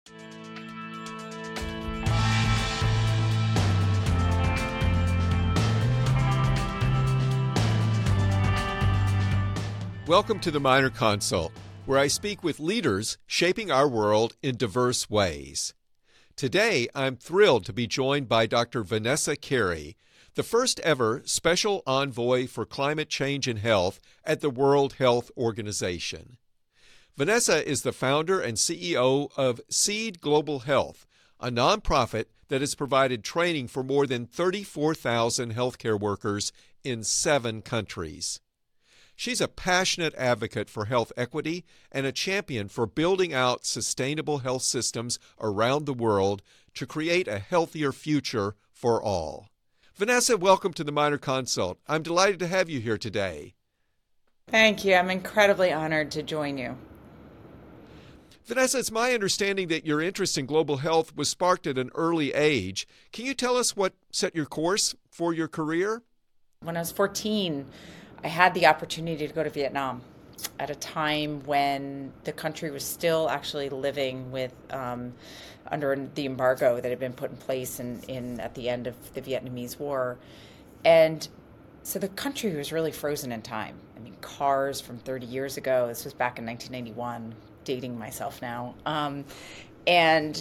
Welcome to the Minor Consult, where I speak with leaders shaping our world in diverse ways. Today, I'm thrilled to be joined by Dr. Vanessa Carey, the first ever Special Envoy for Climate Change and Health at the World Health Organization. Vanessa is the founder and CEO of Seed Global Health, a nonprofit that has provided training for more than 34,000 healthcare workers in 7 countries. She's a passionate advocate for health equity and a champion for building out sustainable health systems around the world to create a healthier future for all. Vanessa, welcome to the Minor Consult. I'm delighted to have you here today. Thank you. I'm incredibly honored to join you. Vanessa, it's my understanding that your interest in global health was sparked at an early age. Can you tell us what set your course for your career? When I was 14, I had the opportunity to go to Vietnam at a time when the country was still actually living with under the embargo that had been put in place at the end of the Vietnamese War. And so the country was really frozen in time. I mean, cars from 30 years ago, this was back in 1991, dating myself now. And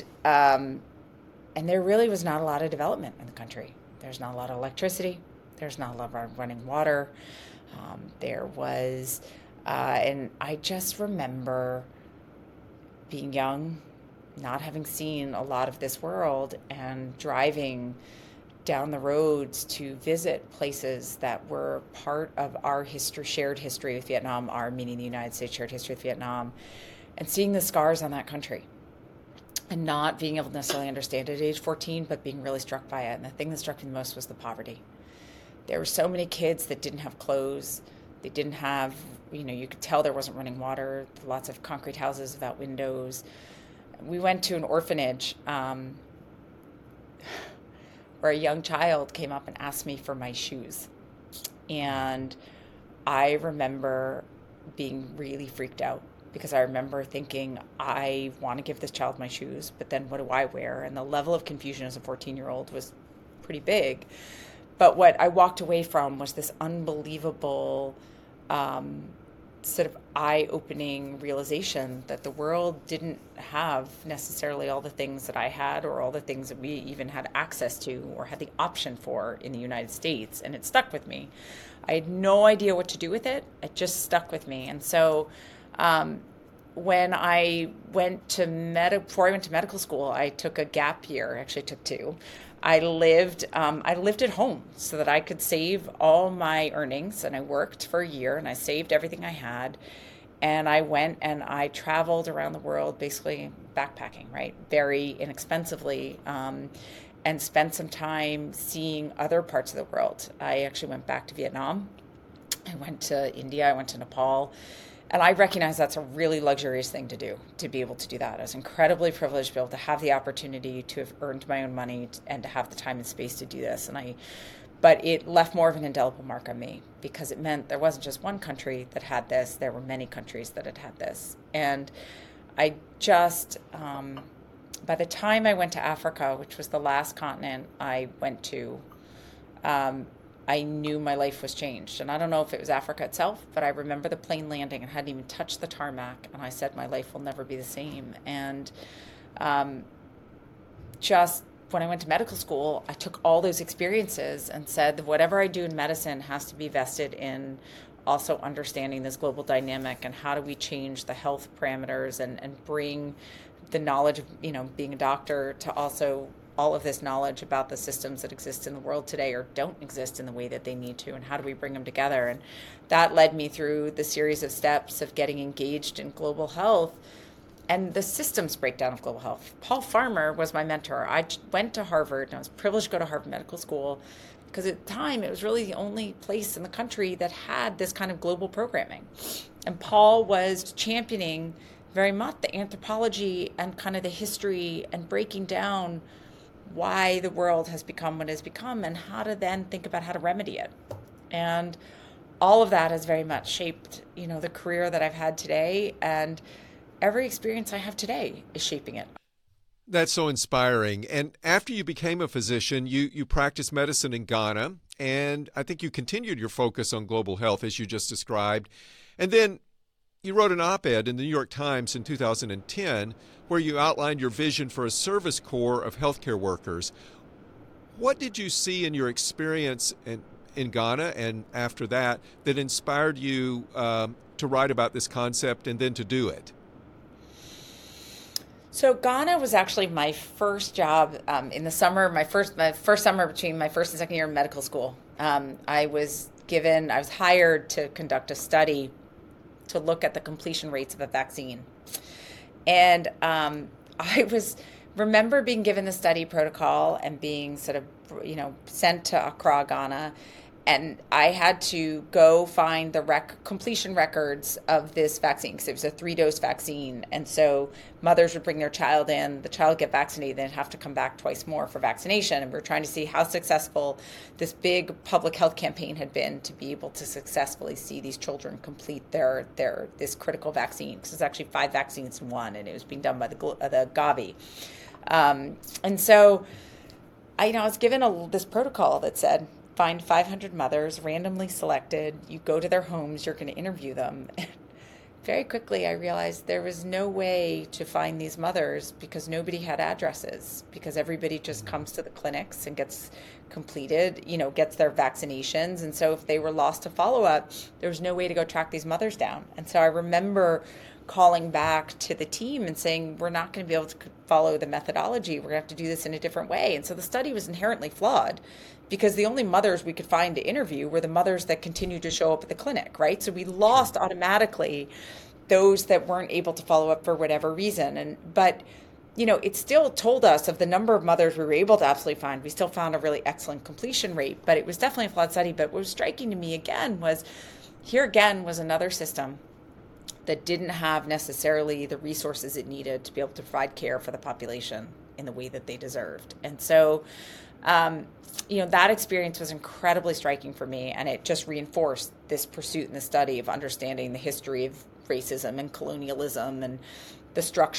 there really was not a lot of development in the country. There's not a lot of electricity. There's not a lot of running water. There was, and I just remember being young, not having seen a lot of this world, and driving down the roads to visit places that were part of our history, shared history with Vietnam, our meaning the United States shared history with Vietnam, and seeing the scars on that country. And not being able to necessarily understand it at age 14, but being really struck by it. And the thing that struck me the most was the poverty. There were so many kids that didn't have clothes. They didn't have, you could tell there wasn't running water, lots of concrete houses without windows. We went to an orphanage where a young child came up and asked me for my shoes. And I remember being really freaked out because I remember thinking, I want to give this child my shoes, but then what do I wear? And the level of confusion as a 14-year-old was pretty big. But what I walked away from was this unbelievable sort of eye-opening realization that the world didn't have necessarily all the things that I had or all the things that we even had access to or had the option for in the United States. And it stuck with me. I had no idea what to do with it. It just stuck with me. And so when I went to before I went to medical school, I took a gap year. I actually took 2. I lived at home so that I could save all my earnings, and I worked for a year and I saved everything I had, and I went and I traveled around the world, basically backpacking, right, very inexpensively, and spent some time seeing other parts of the world. I actually went back to Vietnam. I went to India. I went to Nepal. And I recognize that's a really luxurious thing to do, to be able to do that. I was incredibly privileged to be able to have the opportunity to have earned my own money and to have the time and space to do this. But it left more of an indelible mark on me because it meant there wasn't just one country that had this. There were many countries that had this. And I just, by the time I went to Africa, which was the last continent I went to, I knew my life was changed. And I don't know if it was Africa itself, but I remember the plane landing and hadn't even touched the tarmac. And I said, my life will never be the same. And just when I went to medical school, I took all those experiences and said that whatever I do in medicine has to be vested in also understanding this global dynamic and how do we change the health parameters and bring the knowledge of, being a doctor to also all of this knowledge about the systems that exist in the world today or don't exist in the way that they need to, and how do we bring them together. And that led me through the series of steps of getting engaged in global health and the systems breakdown of global health. Paul Farmer was my mentor. I went to Harvard, and I was privileged to go to Harvard Medical School because at the time it was really the only place in the country that had this kind of global programming. And Paul was championing very much the anthropology and kind of the history and breaking down why the world has become what it has become and how to then think about how to remedy it. And all of that has very much shaped, the career that I've had today, and every experience I have today is shaping it. That's so inspiring. And after you became a physician, you practiced medicine in Ghana, and I think you continued your focus on global health as you just described. And then you wrote an op-ed in the New York Times in 2010 where you outlined your vision for a service corps of healthcare workers. What did you see in your experience in Ghana and after that inspired you to write about this concept and then to do it? So Ghana was actually my first job in the summer, my first summer between my first and second year in medical school. I was hired to conduct a study to look at the completion rates of a vaccine. And remember being given the study protocol and being sort of, sent to Accra, Ghana. And I had to go find the completion records of this vaccine because it was a 3-dose vaccine. And so mothers would bring their child in, the child would get vaccinated, then have to come back twice more for vaccination. And we're trying to see how successful this big public health campaign had been to be able to successfully see these children complete this critical vaccine. Because it's actually 5 vaccines in one, and it was being done by the Gavi. And so I was given this protocol that said, find 500 mothers, randomly selected. You go to their homes, you're going to interview them. And very quickly, I realized there was no way to find these mothers because nobody had addresses, because everybody just comes to the clinics and gets completed, gets their vaccinations. And so if they were lost to follow-up, there was no way to go track these mothers down. And so I remember calling back to the team and saying, we're not going to be able to follow the methodology. We're going to have to do this in a different way. And so the study was inherently flawed because the only mothers we could find to interview were the mothers that continued to show up at the clinic, right? So we lost automatically those that weren't able to follow up for whatever reason. But it still told us of the number of mothers we were able to absolutely find. We still found a really excellent completion rate, but it was definitely a flawed study. But what was striking to me again was another system that didn't have necessarily the resources it needed to be able to provide care for the population in the way that they deserved. And so, that experience was incredibly striking for me, and it just reinforced this pursuit in the study of understanding the history of racism and colonialism and the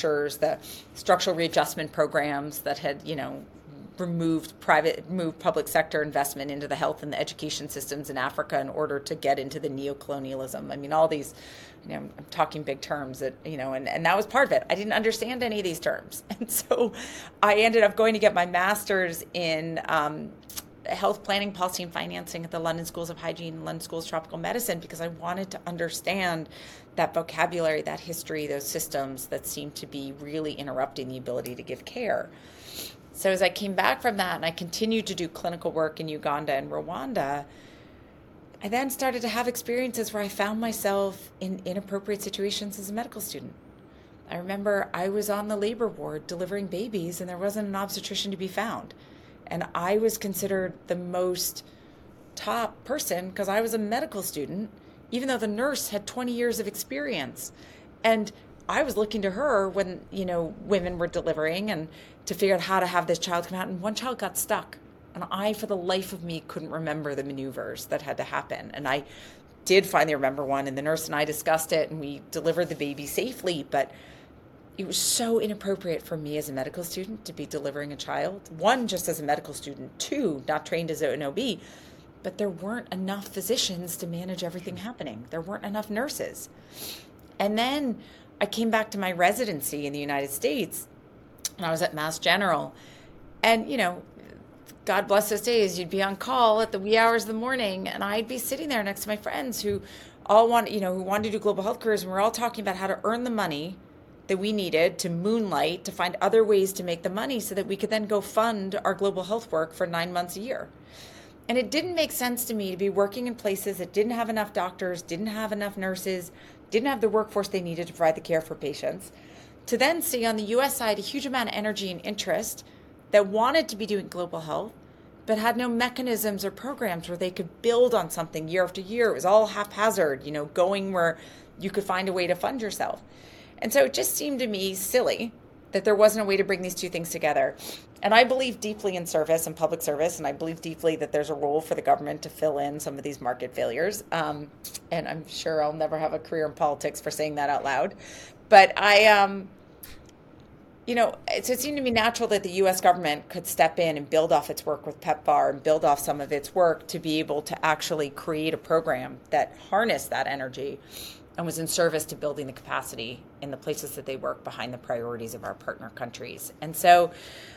structural readjustment programs that had, removed public sector investment into the health and the education systems in Africa in order to get into the neocolonialism. I mean, all these, I'm talking big terms that, and that was part of it. I didn't understand any of these terms. And so I ended up going to get my master's in health planning, policy, and financing at the London Schools of Hygiene, London Schools of Tropical Medicine, because I wanted to understand that vocabulary, that history, those systems that seemed to be really interrupting the ability to give care. So as I came back from that and I continued to do clinical work in Uganda and Rwanda, I then started to have experiences where I found myself in inappropriate situations as a medical student. I remember I was on the labor ward delivering babies and there wasn't an obstetrician to be found. And I was considered the most top person because I was a medical student, even though the nurse had 20 years of experience. And I was looking to her when, women were delivering and to figure out how to have this child come out. And one child got stuck. And I, for the life of me, couldn't remember the maneuvers that had to happen. And I did finally remember one. And the nurse and I discussed it and we delivered the baby safely. But it was so inappropriate for me as a medical student to be delivering a child. One, just as a medical student. Two, not trained as an OB. But there weren't enough physicians to manage everything happening. There weren't enough nurses. And then I came back to my residency in the United States, and I was at Mass General. And, God bless those days, you'd be on call at the wee hours of the morning, and I'd be sitting there next to my friends who all who wanted to do global health careers, and we're all talking about how to earn the money that we needed to moonlight, to find other ways to make the money so that we could then go fund our global health work for 9 months a year. And it didn't make sense to me to be working in places that didn't have enough doctors, didn't have enough nurses, didn't have the workforce they needed to provide the care for patients, to then see on the U.S. side a huge amount of energy and interest that wanted to be doing global health, but had no mechanisms or programs where they could build on something year after year. It was all haphazard, going where you could find a way to fund yourself. And so it just seemed to me silly that there wasn't a way to bring these two things together. And I believe deeply in service and public service, and I believe deeply that there's a role for the government to fill in some of these market failures. And I'm sure I'll never have a career in politics for saying that out loud. But So it seemed to me natural that the US government could step in and build off its work with PEPFAR and build off some of its work to be able to actually create a program that harnessed that energy and was in service to building the capacity in the places that they work behind the priorities of our partner countries. And so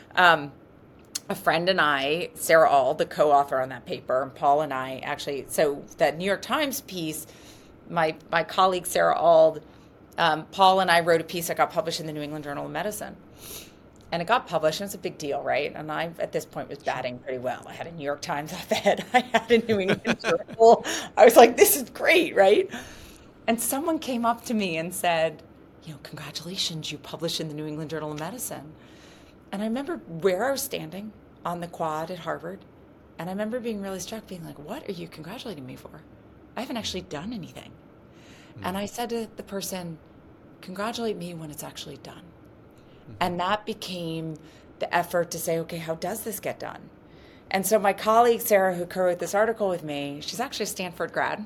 a friend and I, Sarah Auld, the co-author on that paper, and Paul and I actually, so that New York Times piece, my colleague Sarah Auld, Paul and I wrote a piece that got published in the New England Journal of Medicine. And it got published, and it's a big deal, right? And I, at this point, was batting pretty well. I had a New York Times op-ed. I had a New England Journal. I was like, this is great, right? And someone came up to me and said, congratulations, you published in the New England Journal of Medicine. And I remember where I was standing on the quad at Harvard. And I remember being really struck, being like, what are you congratulating me for? I haven't actually done anything. And I said to the person, congratulate me when it's actually done. And that became the effort to say, okay, how does this get done? And so my colleague, Sarah, who co-wrote this article with me, she's actually a Stanford grad.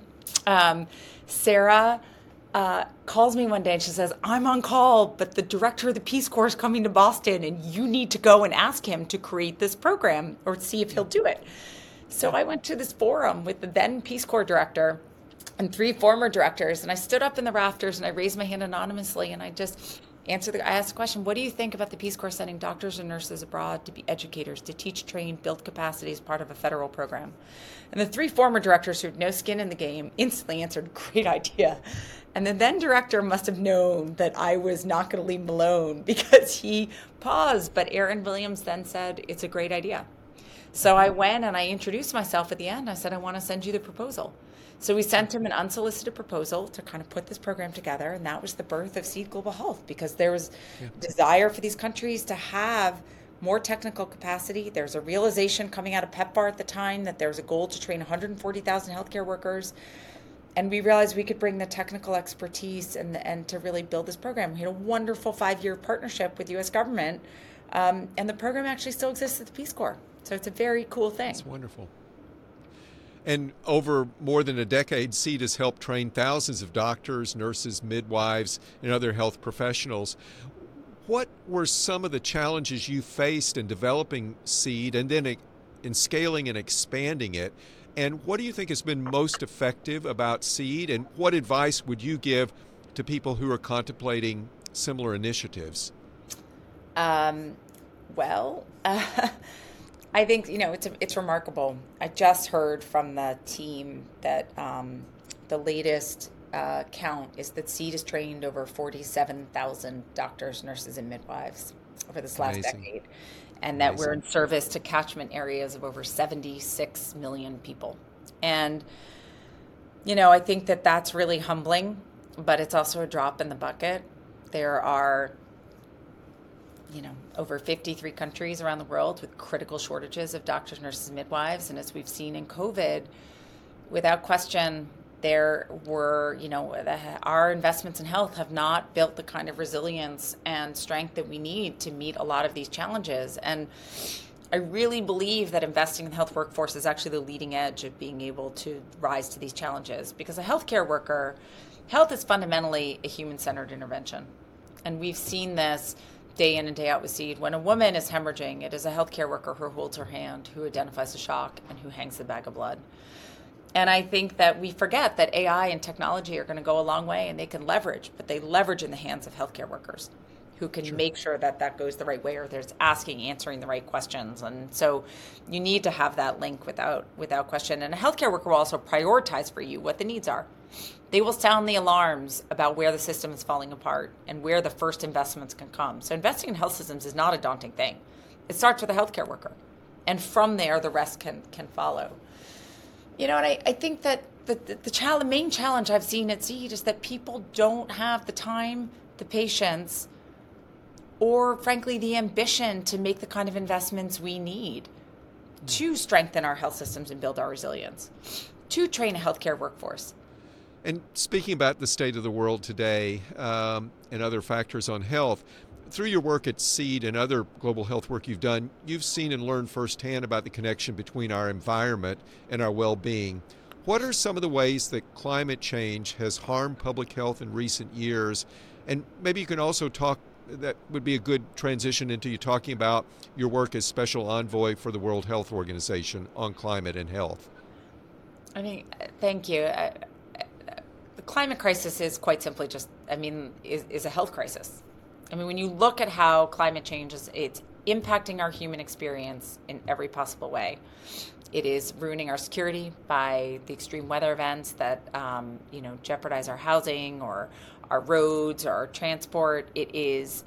Sarah calls me one day and she says, I'm on call, but the director of the Peace Corps is coming to Boston and you need to go and ask him to create this program or see if he'll do it. So I went to this forum with the then Peace Corps director and 3 former directors, and I stood up in the rafters and I raised my hand anonymously and I just I asked the question, what do you think about the Peace Corps sending doctors and nurses abroad to be educators, to teach, train, build capacity as part of a federal program? And the 3 former directors who had no skin in the game instantly answered, great idea. And the then director must have known that I was not going to leave him alone because he paused. But Aaron Williams then said, it's a great idea. So I went and I introduced myself at the end. I said, I want to send you the proposal. So we sent him an unsolicited proposal to kind of put this program together, and that was the birth of Seed Global Health, because there was desire for these countries to have more technical capacity. There's a realization coming out of PEPFAR at the time that there's a goal to train 140,000 healthcare workers, and we realized we could bring the technical expertise and to really build this program. We had a wonderful 5-year partnership with the U.S. government, and the program actually still exists at the Peace Corps. So it's a very cool thing. That's wonderful. And over more than a decade, SEED has helped train thousands of doctors, nurses, midwives, and other health professionals. What were some of the challenges you faced in developing SEED and then in scaling and expanding it? And what do you think has been most effective about SEED? And what advice would you give to people who are contemplating similar initiatives? I think, it's remarkable. I just heard from the team that the latest count is that SEED has trained over 47,000 doctors, nurses, and midwives over this last decade, and that we're in service to catchment areas of over 76 million people. And, I think that that's really humbling, but it's also a drop in the bucket. There are over 53 countries around the world with critical shortages of doctors, nurses, and midwives. And as we've seen in COVID, without question, there were, our investments in health have not built the kind of resilience and strength that we need to meet a lot of these challenges. And I really believe that investing in the health workforce is actually the leading edge of being able to rise to these challenges. Because a healthcare worker, health is fundamentally a human-centered intervention. And we've seen this day in and day out with SEED. When a woman is hemorrhaging, it is a healthcare worker who holds her hand, who identifies the shock, and who hangs the bag of blood. And I think that we forget that AI and technology are going to go a long way, and they can leverage, but they leverage in the hands of healthcare workers who can make sure that that goes the right way, or there's answering the right questions. And so you need to have that link without question. And a healthcare worker will also prioritize for you what the needs are. They will sound the alarms about where the system is falling apart and where the first investments can come. So investing in health systems is not a daunting thing. It starts with a healthcare worker. And from there, the rest can follow. And I think that the main challenge I've seen at SEED is that people don't have the time, the patience, or frankly, the ambition to make the kind of investments we need to strengthen our health systems and build our resilience, to train a healthcare workforce. And speaking about the state of the world today and other factors on health, through your work at SEED and other global health work you've done, you've seen and learned firsthand about the connection between our environment and our well-being. What are some of the ways that climate change has harmed public health in recent years? And maybe you can also talk that would be a good transition into you talking about your work as special envoy for the World Health Organization on climate and health. I mean, thank you. The climate crisis is quite simply is a health crisis. I mean, when you look at how climate change it's impacting our human experience in every possible way. It is ruining our security by the extreme weather events that, jeopardize our housing or our roads or our transport. It is,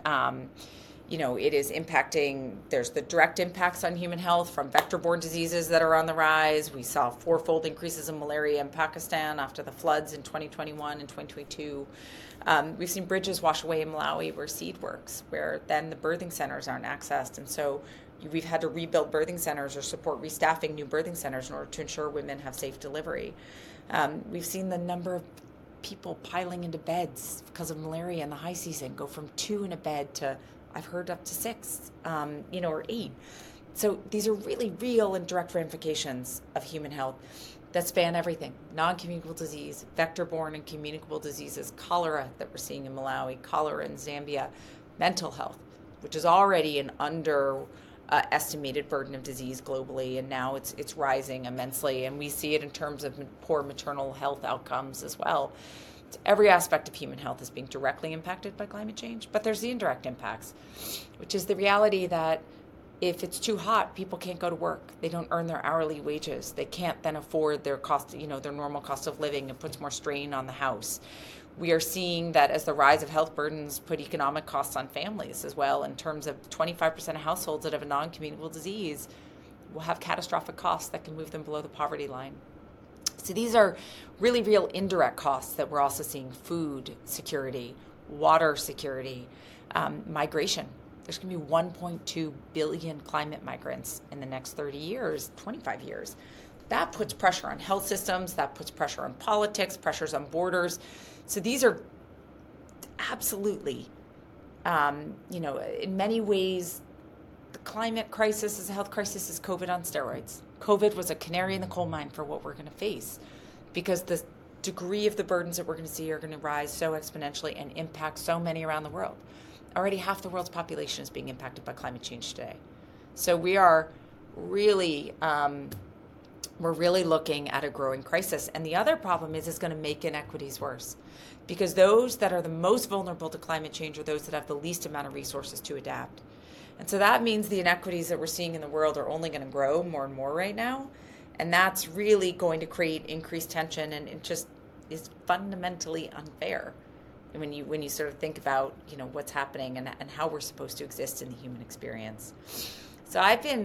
it is impacting, there's the direct impacts on human health from vector-borne diseases that are on the rise. We saw fourfold increases in malaria in Pakistan after the floods in 2021 and 2022. We've seen bridges wash away in Malawi where seed works, where then the birthing centers aren't accessed. And so we've had to rebuild birthing centers or support restaffing new birthing centers in order to ensure women have safe delivery. We've seen the number of people piling into beds because of malaria in the high season go from 2 in a bed to, I've heard, up to 6, or 8. So these are really real and direct ramifications of human health that span everything: non-communicable disease, vector-borne and communicable diseases, cholera that we're seeing in Malawi, cholera in Zambia, mental health, which is already an estimated burden of disease globally, and now it's rising immensely, and we see it in terms of poor maternal health outcomes as well. So every aspect of human health is being directly impacted by climate change, but there's the indirect impacts, which is the reality that if it's too hot, people can't go to work. They don't earn their hourly wages. They can't then afford their cost, their normal cost of living. It puts more strain on the house. We are seeing that as the rise of health burdens put economic costs on families as well, in terms of 25% of households that have a non-communicable disease will have catastrophic costs that can move them below the poverty line. So these are really real indirect costs that we're also seeing: food security, water security, migration. There's going to be 1.2 billion climate migrants in the next 30 years, 25 years. That puts pressure on health systems, that puts pressure on politics, pressures on borders. So these are absolutely, in many ways, the climate crisis is a health crisis is COVID on steroids. COVID was a canary in the coal mine for what we're going to face, because the degree of the burdens that we're going to see are going to rise so exponentially and impact so many around the world. Already half the world's population is being impacted by climate change today. So we are really, we're really looking at a growing crisis. And the other problem is it's going to make inequities worse, because those that are the most vulnerable to climate change are those that have the least amount of resources to adapt. And so that means the inequities that we're seeing in the world are only going to grow more and more right now. And that's really going to create increased tension, and it just is fundamentally unfair when you sort of think about, what's happening and how we're supposed to exist in the human experience. So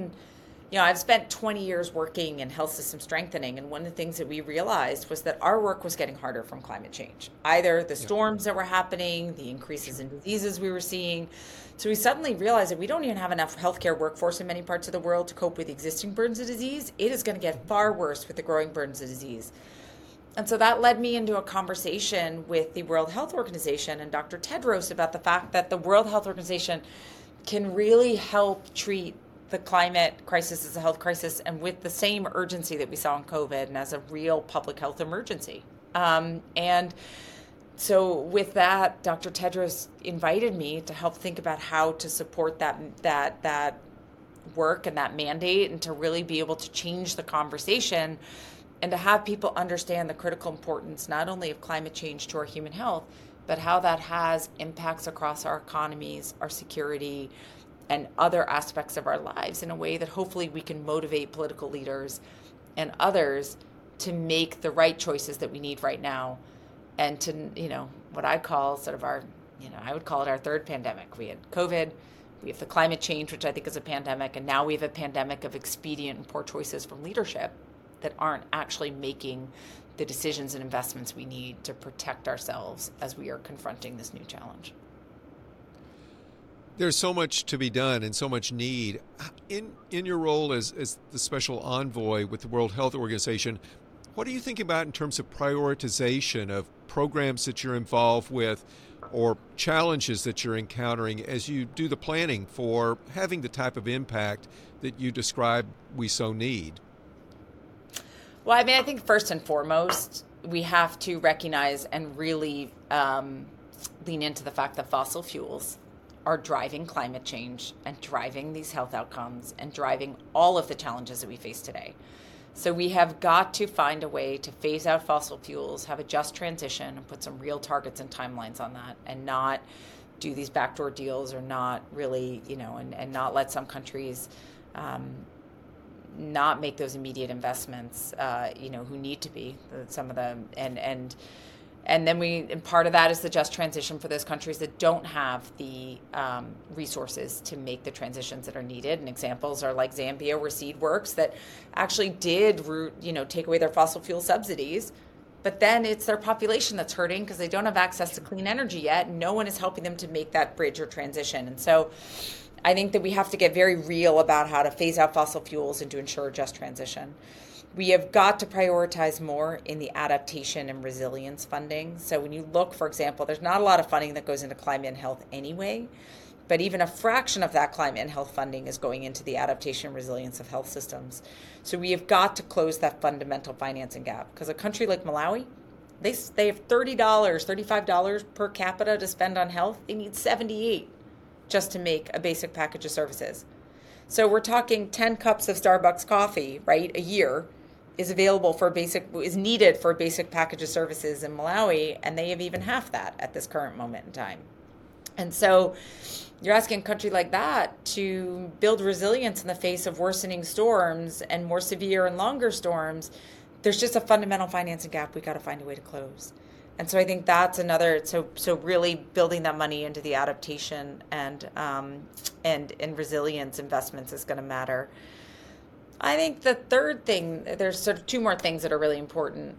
I've spent 20 years working in health system strengthening, and one of the things that we realized was that our work was getting harder from climate change. Either the storms that were happening, the increases in diseases we were seeing. So we suddenly realized that we don't even have enough healthcare workforce in many parts of the world to cope with existing burdens of disease. It is going to get far worse with the growing burdens of disease. And so that led me into a conversation with the World Health Organization and Dr. Tedros about the fact that the World Health Organization can really help treat the climate crisis as a health crisis, and with the same urgency that we saw in COVID, and as a real public health emergency. And so with that, Dr. Tedros invited me to help think about how to support that work and that mandate, and to really be able to change the conversation and to have people understand the critical importance not only of climate change to our human health, but how that has impacts across our economies, our security, and other aspects of our lives, in a way that hopefully we can motivate political leaders and others to make the right choices that we need right now, and to, what I call sort of our, I would call it our third pandemic. We had COVID, we have the climate change, which I think is a pandemic, and now we have a pandemic of expedient and poor choices from leadership that aren't actually making the decisions and investments we need to protect ourselves as we are confronting this new challenge. There's so much to be done and so much need. In your role as the special envoy with the World Health Organization, what are you thinking about in terms of prioritization of programs that you're involved with, or challenges that you're encountering as you do the planning for having the type of impact that you describe we so need? Well, I think first and foremost, we have to recognize and really lean into the fact that fossil fuels are driving climate change and driving these health outcomes and driving all of the challenges that we face today. So we have got to find a way to phase out fossil fuels, have a just transition, and put some real targets and timelines on that, and not do these backdoor deals, or not really, and not let some countries not make those immediate investments, who need to be, some of them, and then part of that is the just transition for those countries that don't have the resources to make the transitions that are needed. And examples are like Zambia, where SeedWorks, that actually did, take away their fossil fuel subsidies, but then it's their population that's hurting because they don't have access to clean energy yet. And no one is helping them to make that bridge or transition. And so I think that we have to get very real about how to phase out fossil fuels and to ensure a just transition. We have got to prioritize more in the adaptation and resilience funding. So when you look, for example, there's not a lot of funding that goes into climate and health anyway, but even a fraction of that climate and health funding is going into the adaptation and resilience of health systems. So we have got to close that fundamental financing gap, because a country like Malawi, they have $30, $35 per capita to spend on health. They need 78 just to make a basic package of services. So we're talking 10 cups of Starbucks coffee, right, a year is needed for a basic package of services in Malawi, and they have even half that at this current moment in time. And so you're asking a country like that to build resilience in the face of worsening storms and more severe and longer storms. There's just a fundamental financing gap we got to find a way to close. And so I think that's another, so really building that money into the adaptation and resilience investments is going to matter. I think the third thing, there's sort of two more things that are really important.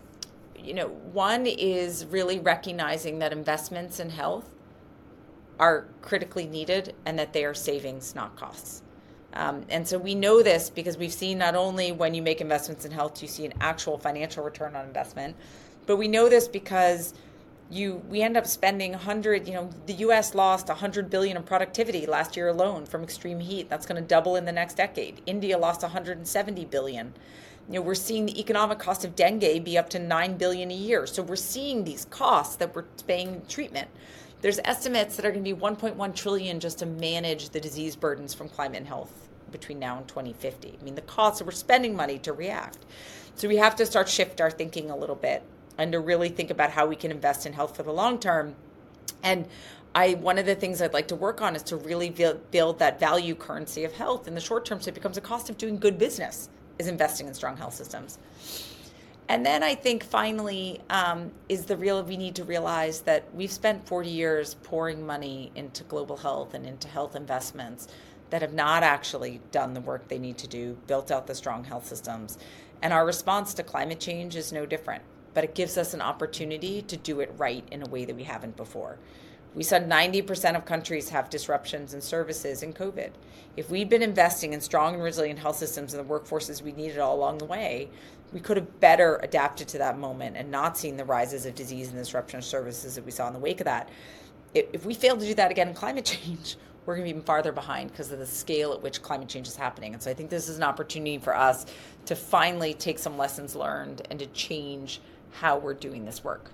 One is really recognizing that investments in health are critically needed and that they are savings, not costs. And so we know this because we've seen not only when you make investments in health, you see an actual financial return on investment, but we know this because we end up spending the U.S. lost $100 billion in productivity last year alone from extreme heat. That's going to double in the next decade. India lost $170 billion. We're seeing the economic cost of dengue be up to $9 billion a year. So we're seeing these costs that we're paying treatment. There's estimates that are going to be $1.1 trillion just to manage the disease burdens from climate and health between now and 2050. I mean, the costs, we're spending money to react. So we have to start shift our thinking a little bit and to really think about how we can invest in health for the long term. And one of the things I'd like to work on is to really build that value currency of health in the short term, so it becomes a cost of doing good business, is investing in strong health systems. And then I think finally we need to realize that we've spent 40 years pouring money into global health and into health investments that have not actually done the work they need to do, built out the strong health systems. And our response to climate change is no different, but it gives us an opportunity to do it right in a way that we haven't before. We saw 90% of countries have disruptions in services in COVID. If we'd been investing in strong and resilient health systems and the workforces we needed all along the way, we could have better adapted to that moment and not seen the rises of disease and disruption of services that we saw in the wake of that. If we fail to do that again in climate change, we're going to be even farther behind because of the scale at which climate change is happening. And so I think this is an opportunity for us to finally take some lessons learned and to change how we're doing this work.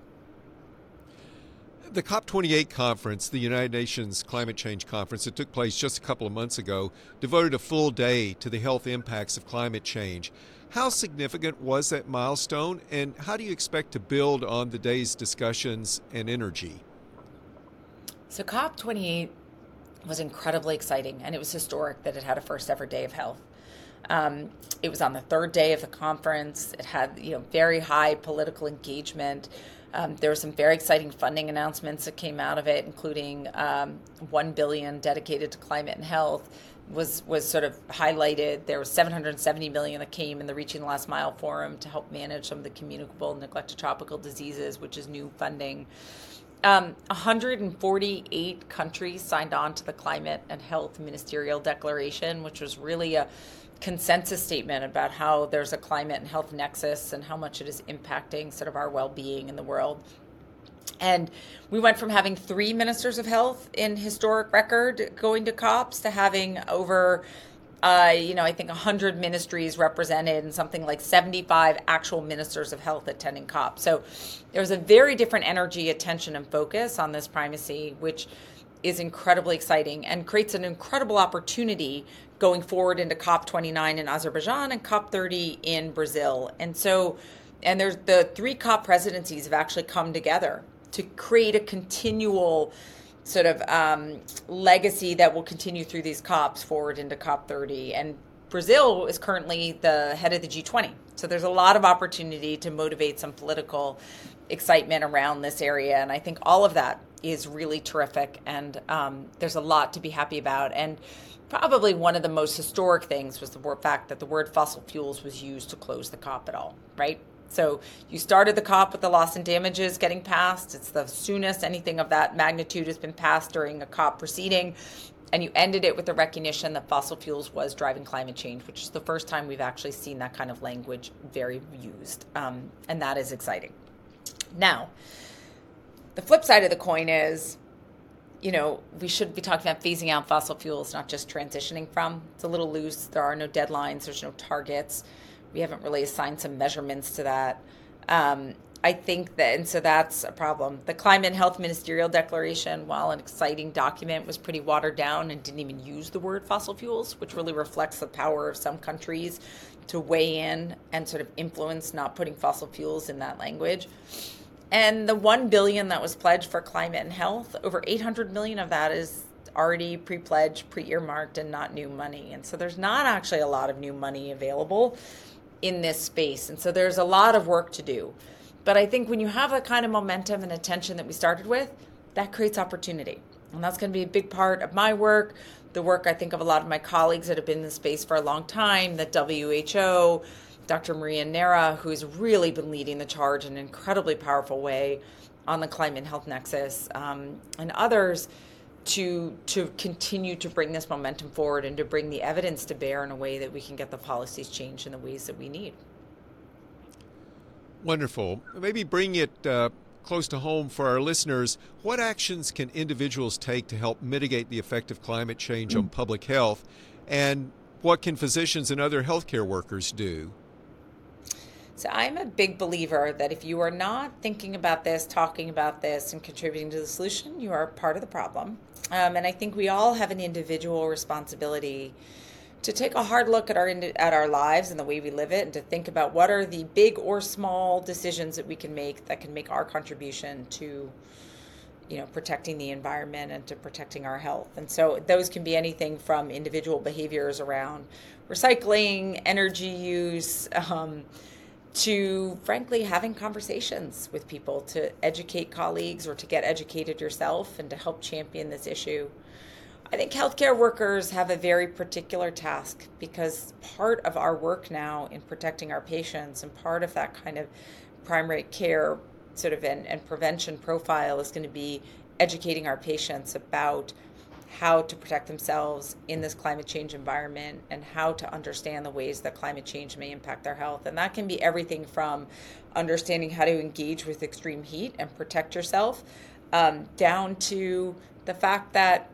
The COP28 conference, the United Nations Climate Change Conference that took place just a couple of months ago, devoted a full day to the health impacts of climate change. How significant was that milestone, and how do you expect to build on the day's discussions and energy? So COP28 was incredibly exciting, and it was historic that it had a first ever day of health. It was on the third day of the conference. It had very high political engagement. There were some very exciting funding announcements that came out of it, including $1 billion dedicated to climate and health was sort of highlighted. There was $770 million that came in the Reaching the Last Mile Forum to help manage some of the communicable neglected tropical diseases, which is new funding. 148 countries signed on to the Climate and Health Ministerial Declaration, which was really a consensus statement about how there's a climate and health nexus and how much it is impacting sort of our well-being in the world. And we went from having 3 ministers of health in historic record going to COPs to having over, I think 100 ministries represented and something like 75 actual ministers of health attending COP. So there was a very different energy, attention, and focus on this primacy, which is incredibly exciting and creates an incredible opportunity going forward into COP29 in Azerbaijan and COP30 in Brazil. And there's the 3 COP presidencies have actually come together to create a continual sort of legacy that will continue through these COPs forward into COP30. And Brazil is currently the head of the G20. So there's a lot of opportunity to motivate some political excitement around this area. And I think all of that is really terrific. And there's a lot to be happy about. And probably one of the most historic things was the fact that the word fossil fuels was used to close the COP at all, right? So you started the COP with the loss and damages getting passed. It's the soonest anything of that magnitude has been passed during a COP proceeding. And you ended it with the recognition that fossil fuels was driving climate change, which is the first time we've actually seen that kind of language very used. And that is exciting. Now, the flip side of the coin is, we should be talking about phasing out fossil fuels, not just transitioning from. It's a little loose. There are no deadlines. There's no targets. We haven't really assigned some measurements to that. I think that, and so that's a problem. The Climate and Health Ministerial Declaration, while an exciting document, was pretty watered down and didn't even use the word fossil fuels, which really reflects the power of some countries to weigh in and sort of influence not putting fossil fuels in that language. And the $1 billion that was pledged for climate and health, over $800 million of that is already pre-pledged, pre-earmarked, and not new money. And so there's not actually a lot of new money available in this space. And so there's a lot of work to do. But I think when you have the kind of momentum and attention that we started with, that creates opportunity. And that's going to be a big part of my work, the work I think of a lot of my colleagues that have been in the space for a long time, the WHO, Dr. Maria Neira, who's really been leading the charge in an incredibly powerful way on the climate and health nexus, and others to continue to bring this momentum forward and to bring the evidence to bear in a way that we can get the policies changed in the ways that we need. Wonderful. Maybe bring it close to home for our listeners. What actions can individuals take to help mitigate the effect of climate change on public health? And what can physicians and other healthcare workers do? So I'm a big believer that if you are not thinking about this, talking about this, and contributing to the solution, you are part of the problem. And I think we all have an individual responsibility to take a hard look at our lives and the way we live it, and to think about what are the big or small decisions that we can make that can make our contribution to, protecting the environment and to protecting our health. And so those can be anything from individual behaviors around recycling, energy use, to frankly having conversations with people to educate colleagues or to get educated yourself and to help champion this issue. I think healthcare workers have a very particular task, because part of our work now in protecting our patients and part of that kind of primary care sort of and prevention profile is going to be educating our patients about how to protect themselves in this climate change environment and how to understand the ways that climate change may impact their health. And that can be everything from understanding how to engage with extreme heat and protect yourself, down to the fact that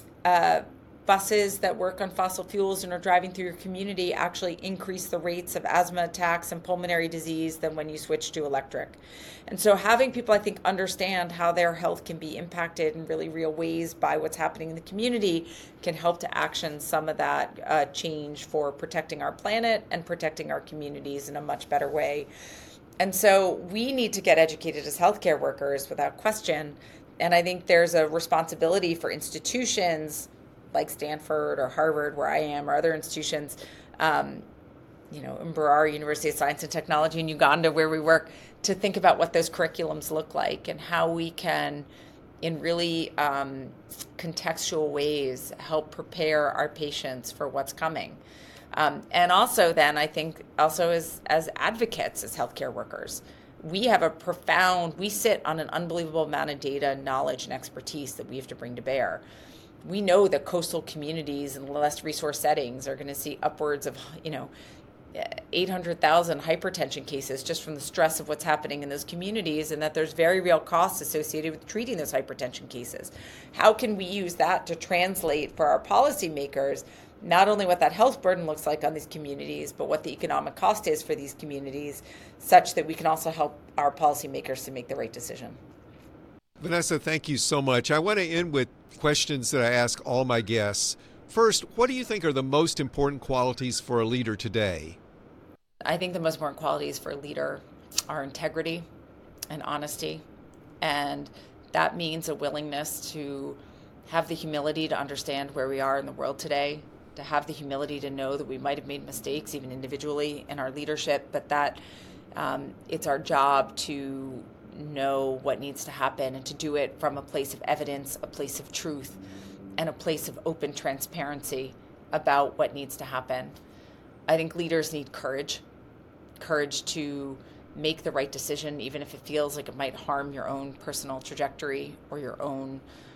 buses that work on fossil fuels and are driving through your community actually increase the rates of asthma attacks and pulmonary disease than when you switch to electric. And so having people, I think, understand how their health can be impacted in really real ways by what's happening in the community can help to action some of that change for protecting our planet and protecting our communities in a much better way. And so we need to get educated as healthcare workers without question. And I think there's a responsibility for institutions like Stanford or Harvard, where I am, or other institutions, in Mbarara University of Science and Technology in Uganda, where we work, to think about what those curriculums look like and how we can, in really contextual ways, help prepare our patients for what's coming. And also then, I think, also as advocates, as healthcare workers, we have we sit on an unbelievable amount of data, knowledge, and expertise that we have to bring to bear. We know that coastal communities and less resource settings are going to see upwards of, 800,000 hypertension cases just from the stress of what's happening in those communities, and that there's very real costs associated with treating those hypertension cases. How can we use that to translate for our policymakers not only what that health burden looks like on these communities, but what the economic cost is for these communities, such that we can also help our policymakers to make the right decision? Vanessa, thank you so much. I want to end with questions that I ask all my guests. First, what do you think are the most important qualities for a leader today? I think the most important qualities for a leader are integrity and honesty. And that means a willingness to have the humility to understand where we are in the world today, to have the humility to know that we might have made mistakes, even individually in our leadership, but that it's our job to know what needs to happen and to do it from a place of evidence, a place of truth, and a place of open transparency about what needs to happen. I think leaders need courage to make the right decision, even if it feels like it might harm your own personal trajectory or your own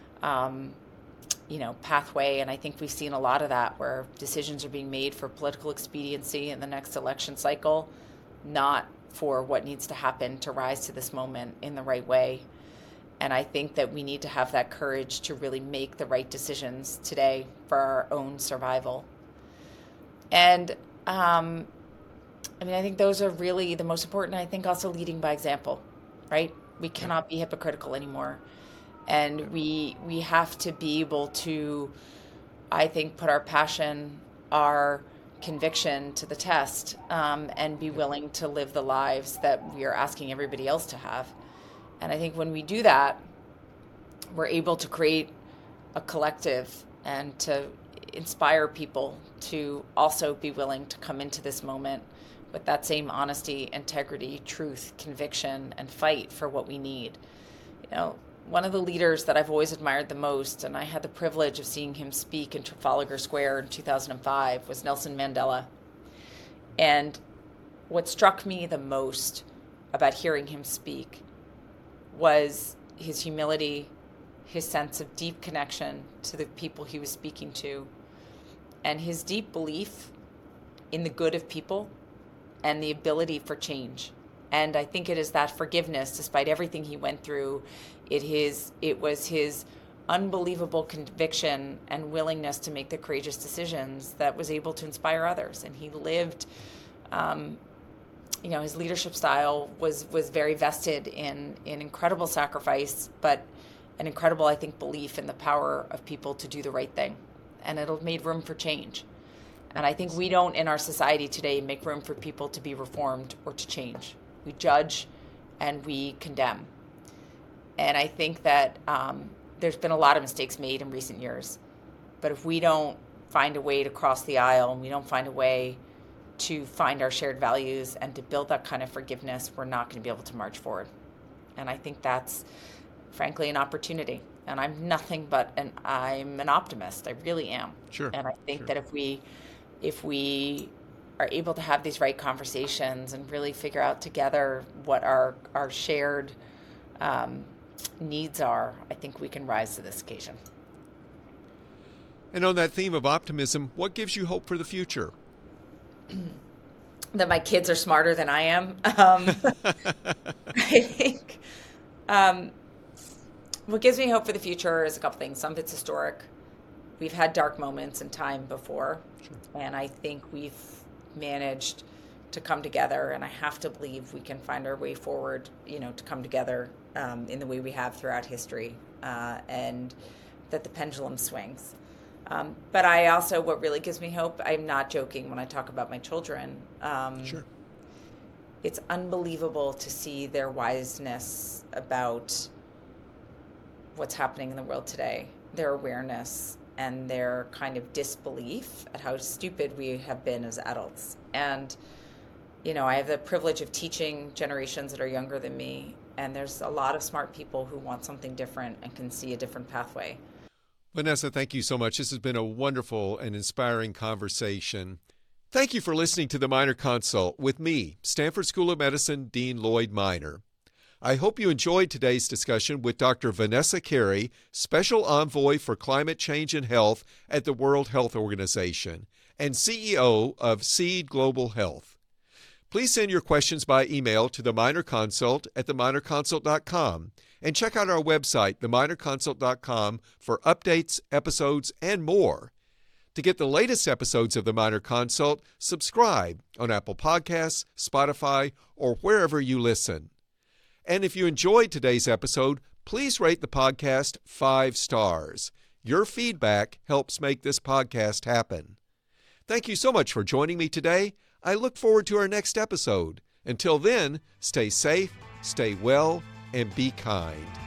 pathway. And I think we've seen a lot of that where decisions are being made for political expediency in the next election cycle, not for what needs to happen to rise to this moment in the right way. And I think that we need to have that courage to really make the right decisions today for our own survival. And I think those are really the most important. I think also leading by example, right? We cannot be hypocritical anymore. And we have to be able to, I think, put our passion, our conviction to the test, and be willing to live the lives that we are asking everybody else to have. And I think when we do that, we're able to create a collective and to inspire people to also be willing to come into this moment with that same honesty, integrity, truth, conviction, and fight for what we need. One of the leaders that I've always admired the most, and I had the privilege of seeing him speak in Trafalgar Square in 2005, was Nelson Mandela. And what struck me the most about hearing him speak was his humility, his sense of deep connection to the people he was speaking to, and his deep belief in the good of people and the ability for change. And I think it is that forgiveness, despite everything he went through, it was his unbelievable conviction and willingness to make the courageous decisions that was able to inspire others. And he lived, his leadership style was very vested in incredible sacrifice, but an incredible, I think, belief in the power of people to do the right thing. And it made room for change. And I think we don't, in our society today, make room for people to be reformed or to change. We judge and we condemn. And I think that there's been a lot of mistakes made in recent years. But if we don't find a way to cross the aisle and we don't find a way to find our shared values and to build that kind of forgiveness, we're not going to be able to march forward. And I think that's, frankly, an opportunity. And I'm nothing but I'm an optimist. I really am. Sure. And I think that if we are able to have these right conversations and really figure out together what our shared needs are, I think we can rise to this occasion. And on that theme of optimism, what gives you hope for the future? That my kids are smarter than I am. I think what gives me hope for the future is a couple things. Some of it's historic. We've had dark moments in time before, and I think we've managed to come together, and I have to believe we can find our way forward, to come together in the way we have throughout history, and that the pendulum swings. But I also, what really gives me hope, I'm not joking when I talk about my children. It's unbelievable to see their wiseness about what's happening in the world today, their awareness and their kind of disbelief at how stupid we have been as adults. And, I have the privilege of teaching generations that are younger than me, and there's a lot of smart people who want something different and can see a different pathway. Vanessa, thank you so much. This has been a wonderful and inspiring conversation. Thank you for listening to the Minor Consult with me, Stanford School of Medicine Dean Lloyd Minor. I hope you enjoyed today's discussion with Dr. Vanessa Carey, Special Envoy for Climate Change and Health at the World Health Organization and CEO of Seed Global Health. Please send your questions by email to the Minor Consult at theminorconsult.com and check out our website, theminorconsult.com, for updates, episodes, and more. To get the latest episodes of the Minor Consult, subscribe on Apple Podcasts, Spotify, or wherever you listen. And if you enjoyed today's episode, please rate the podcast 5 stars. Your feedback helps make this podcast happen. Thank you so much for joining me today. I look forward to our next episode. Until then, stay safe, stay well, and be kind.